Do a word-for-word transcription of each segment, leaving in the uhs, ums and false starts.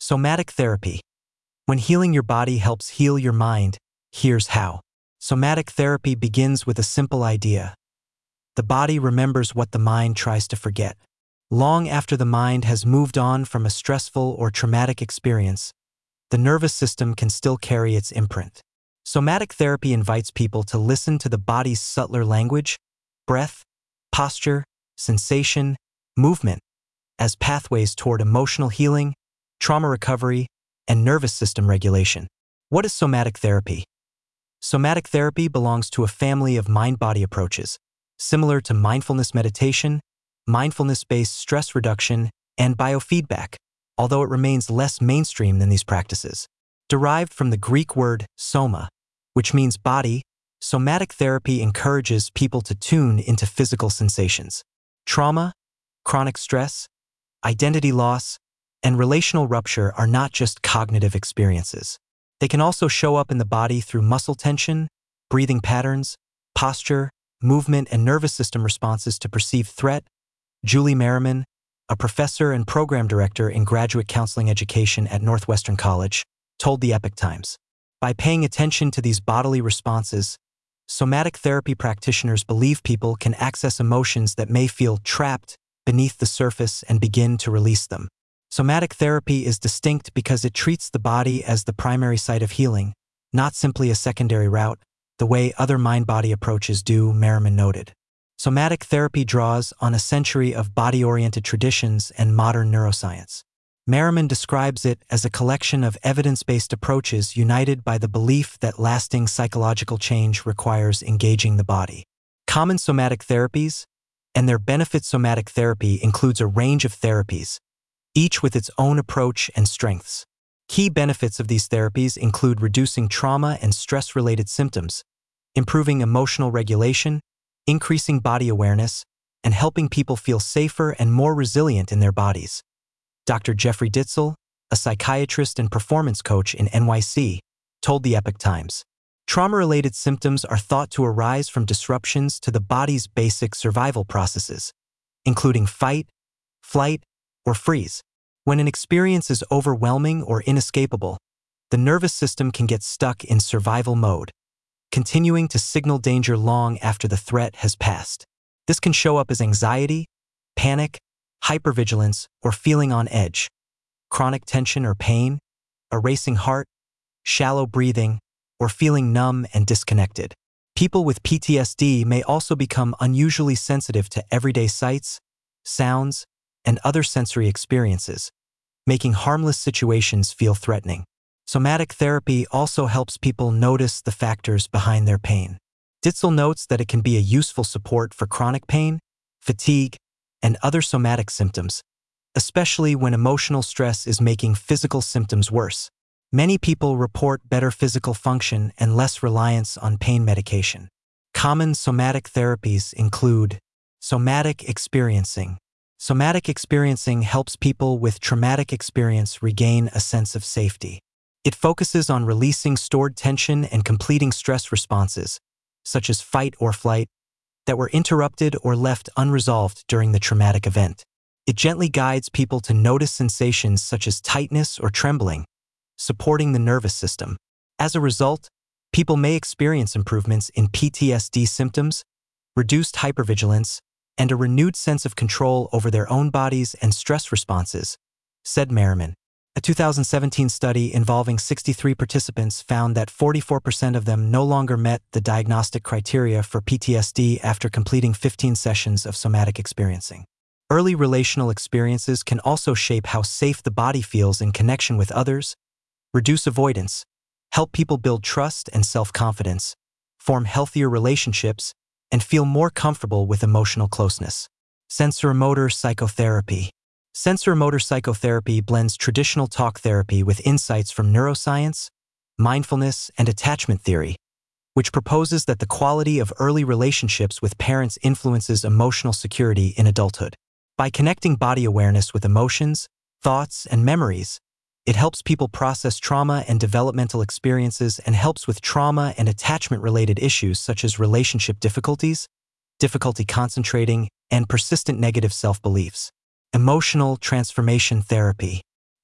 Somatic therapy. When healing your body helps heal your mind, here's how. Somatic therapy begins with a simple idea. The body remembers what the mind tries to forget. Long after the mind has moved on from a stressful or traumatic experience, the nervous system can still carry its imprint. Somatic therapy invites people to listen to the body's subtler language, breath, posture, sensation, movement, as pathways toward emotional healing, trauma recovery, and nervous system regulation. What is somatic therapy? Somatic therapy belongs to a family of mind-body approaches, similar to mindfulness meditation, mindfulness-based stress reduction, and biofeedback, although it remains less mainstream than these practices. Derived from the Greek word soma, which means body, somatic therapy encourages people to tune into physical sensations. Trauma, chronic stress, identity loss, and relational rupture are not just cognitive experiences. They can also show up in the body through muscle tension, breathing patterns, posture, movement, and nervous system responses to perceived threat. Julie Merriman, a professor and program director in graduate counseling education at Northwestern College, told the Epoch Times. By paying attention to these bodily responses, somatic therapy practitioners believe people can access emotions that may feel trapped beneath the surface and begin to release them. Somatic therapy is distinct because it treats the body as the primary site of healing, not simply a secondary route, the way other mind-body approaches do, Merriman noted. Somatic therapy draws on a century of body-oriented traditions and modern neuroscience. Merriman describes it as a collection of evidence-based approaches united by the belief that lasting psychological change requires engaging the body. Common somatic therapies and their benefit. Somatic therapy includes a range of therapies, each with its own approach and strengths. Key benefits of these therapies include reducing trauma and stress-related symptoms, improving emotional regulation, increasing body awareness, and helping people feel safer and more resilient in their bodies. Doctor Jeffrey Ditzel, a psychiatrist and performance coach in N Y C, told the Epoch Times, trauma-related symptoms are thought to arise from disruptions to the body's basic survival processes, including fight, flight, or freeze. When an experience is overwhelming or inescapable, the nervous system can get stuck in survival mode, continuing to signal danger long after the threat has passed. This can show up as anxiety, panic, hypervigilance, or feeling on edge, chronic tension or pain, a racing heart, shallow breathing, or feeling numb and disconnected. People with P T S D may also become unusually sensitive to everyday sights, sounds, and other sensory experiences, making harmless situations feel threatening. Somatic therapy also helps people notice the factors behind their pain. Ditzel notes that it can be a useful support for chronic pain, fatigue, and other somatic symptoms, especially when emotional stress is making physical symptoms worse. Many people report better physical function and less reliance on pain medication. Common somatic therapies include somatic experiencing. Somatic experiencing helps people with traumatic experience regain a sense of safety. It focuses on releasing stored tension and completing stress responses, such as fight or flight, that were interrupted or left unresolved during the traumatic event. It gently guides people to notice sensations such as tightness or trembling, supporting the nervous system. As a result, people may experience improvements in P T S D symptoms, reduced hypervigilance, and a renewed sense of control over their own bodies and stress responses, said Merriman. A two thousand seventeen study involving sixty-three participants found that forty-four percent of them no longer met the diagnostic criteria for P T S D after completing fifteen sessions of somatic experiencing. Early relational experiences can also shape how safe the body feels in connection with others, reduce avoidance, help people build trust and self-confidence, form healthier relationships, and feel more comfortable with emotional closeness. Sensorimotor psychotherapy. Sensorimotor psychotherapy blends traditional talk therapy with insights from neuroscience, mindfulness, and attachment theory, which proposes that the quality of early relationships with parents influences emotional security in adulthood. By connecting body awareness with emotions, thoughts, and memories, it helps people process trauma and developmental experiences and helps with trauma and attachment-related issues such as relationship difficulties, difficulty concentrating, and persistent negative self-beliefs. Emotional transformation therapy.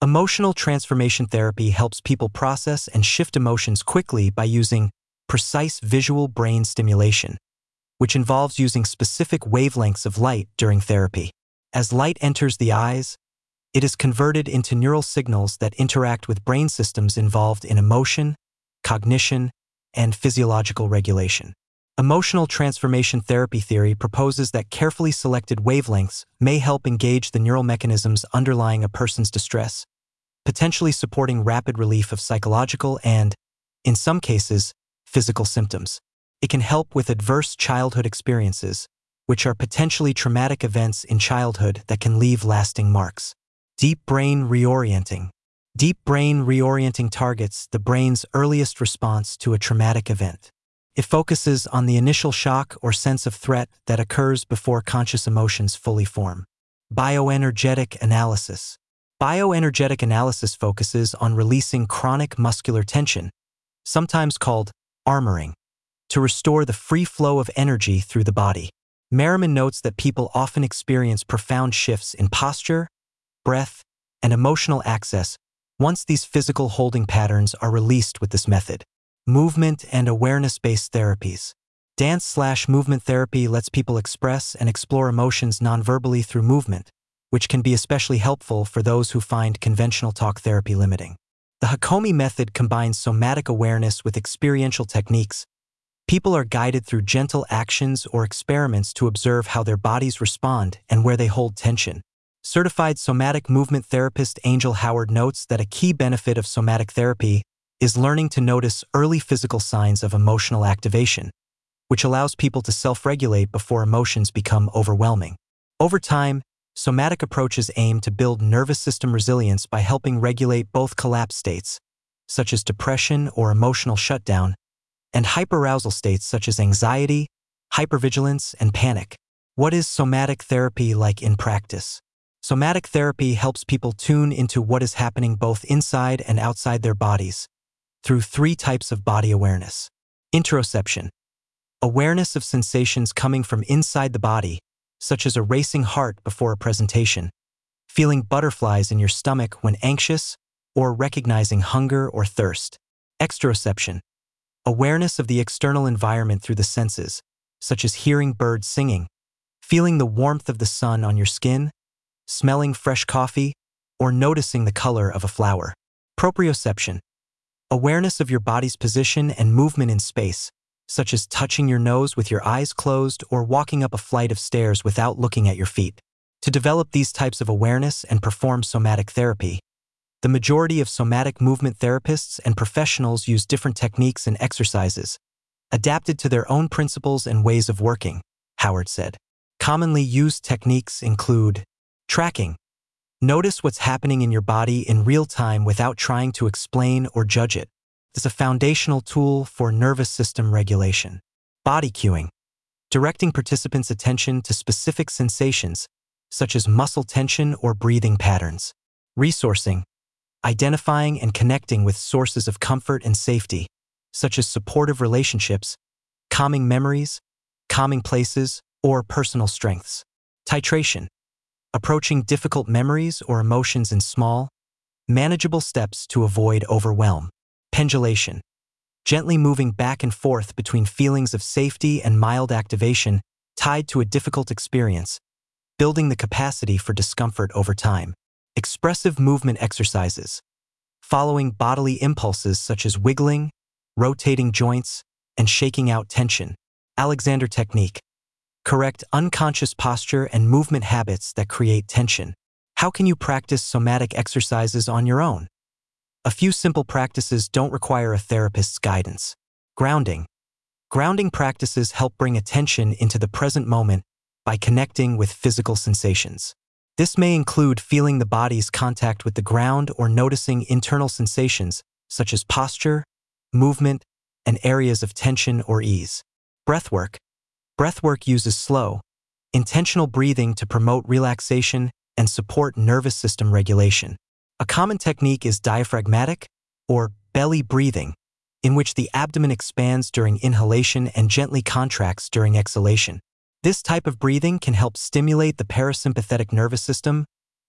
Emotional transformation therapy helps people process and shift emotions quickly by using precise visual brain stimulation, which involves using specific wavelengths of light during therapy. As light enters the eyes, it is converted into neural signals that interact with brain systems involved in emotion, cognition, and physiological regulation. Emotional transformation therapy theory proposes that carefully selected wavelengths may help engage the neural mechanisms underlying a person's distress, potentially supporting rapid relief of psychological and, in some cases, physical symptoms. It can help with adverse childhood experiences, which are potentially traumatic events in childhood that can leave lasting marks. Deep brain reorienting. Deep brain reorienting targets the brain's earliest response to a traumatic event. It focuses on the initial shock or sense of threat that occurs before conscious emotions fully form. Bioenergetic analysis. Bioenergetic analysis focuses on releasing chronic muscular tension, sometimes called armoring, to restore the free flow of energy through the body. Merriman notes that people often experience profound shifts in posture, breath, and emotional access once these physical holding patterns are released with this method. Movement and awareness-based therapies. Dance slash movement therapy lets people express and explore emotions nonverbally through movement, which can be especially helpful for those who find conventional talk therapy limiting. The Hakomi method combines somatic awareness with experiential techniques. People are guided through gentle actions or experiments to observe how their bodies respond and where they hold tension. Certified somatic movement therapist Angel Howard notes that a key benefit of somatic therapy is learning to notice early physical signs of emotional activation, which allows people to self-regulate before emotions become overwhelming. Over time, somatic approaches aim to build nervous system resilience by helping regulate both collapse states, such as depression or emotional shutdown, and hyperarousal states such as anxiety, hypervigilance, and panic. What is somatic therapy like in practice? Somatic therapy helps people tune into what is happening both inside and outside their bodies through three types of body awareness. Interoception. Awareness of sensations coming from inside the body, such as a racing heart before a presentation, feeling butterflies in your stomach when anxious, or recognizing hunger or thirst. Exteroception. Awareness of the external environment through the senses, such as hearing birds singing, feeling the warmth of the sun on your skin, smelling fresh coffee, or noticing the color of a flower. Proprioception. Awareness of your body's position and movement in space, such as touching your nose with your eyes closed or walking up a flight of stairs without looking at your feet. To develop these types of awareness and perform somatic therapy, the majority of somatic movement therapists and professionals use different techniques and exercises, adapted to their own principles and ways of working, Howard said. Commonly used techniques include tracking. Notice what's happening in your body in real time without trying to explain or judge it. It's a foundational tool for nervous system regulation. Body cueing. Directing participants' attention to specific sensations, such as muscle tension or breathing patterns. Resourcing. Identifying and connecting with sources of comfort and safety, such as supportive relationships, calming memories, calming places, or personal strengths. Titration. Approaching difficult memories or emotions in small, manageable steps to avoid overwhelm. Pendulation. Gently moving back and forth between feelings of safety and mild activation tied to a difficult experience, building the capacity for discomfort over time. Expressive movement exercises. Following bodily impulses such as wiggling, rotating joints, and shaking out tension. Alexander technique. Correct unconscious posture and movement habits that create tension. How can you practice somatic exercises on your own? A few simple practices don't require a therapist's guidance. Grounding. Grounding practices help bring attention into the present moment by connecting with physical sensations. This may include feeling the body's contact with the ground or noticing internal sensations such as posture, movement, and areas of tension or ease. Breathwork. Breathwork uses slow, intentional breathing to promote relaxation and support nervous system regulation. A common technique is diaphragmatic, or belly breathing, in which the abdomen expands during inhalation and gently contracts during exhalation. This type of breathing can help stimulate the parasympathetic nervous system,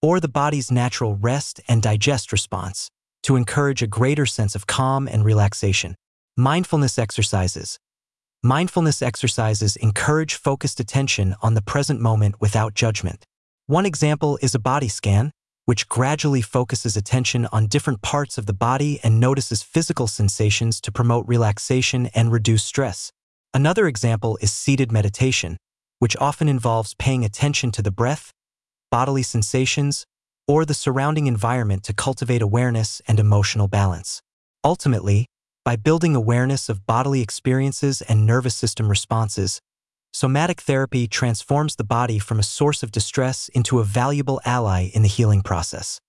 or the body's natural rest and digest response to encourage a greater sense of calm and relaxation. Mindfulness exercises. Mindfulness exercises encourage focused attention on the present moment without judgment. One example is a body scan, which gradually focuses attention on different parts of the body and notices physical sensations to promote relaxation and reduce stress. Another example is seated meditation, which often involves paying attention to the breath, bodily sensations, or the surrounding environment to cultivate awareness and emotional balance. Ultimately, by building awareness of bodily experiences and nervous system responses, somatic therapy transforms the body from a source of distress into a valuable ally in the healing process.